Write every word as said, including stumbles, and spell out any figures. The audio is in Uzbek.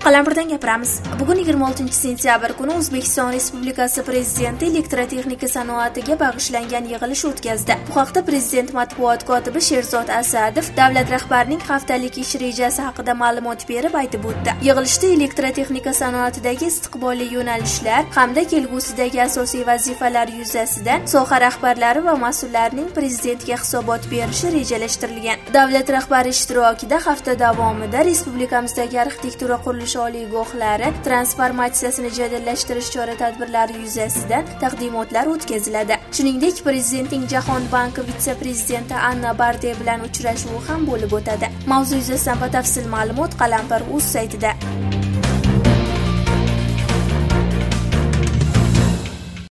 Qalampirdan gapiramiz. Bugun yigirma oltinchi sentyabr kuni O'zbekiston Respublikasi Prezidenti elektrotexnika sanoatiga bag'ishlangan yig'ilish o'tkazdi. Bu haqda Prezident matbuot kotibi Sherzod Asadov davlat rahbarining haftalik ish rejasi haqida ma'lumot berib aytib o'tdi. Yig'ilishda elektrotexnika sanoatidagi istiqbolli yo'nalishlar hamda kelgusidagi asosiy vazifalar yuzasidan soha rahbarlari va mas'ullarining Prezidentga hisobot berishi rejalashtirilgan. Davlat rahbari ishtirokida hafta davomida respublikamizdagi arxitektura qurilish oliygohlari transformatsiyasini jadallashtirish chora-tadbirlari yuzasidan taqdimotlar o'tkaziladi. Shuningdek, Prezidentning Jahon banki vitse-prezidenti Anna Barde bilan uchrashuvi ham bo'lib o'tadi. Mavzu yuzasidan batafsil ma'lumot Qalampir.uz saytida.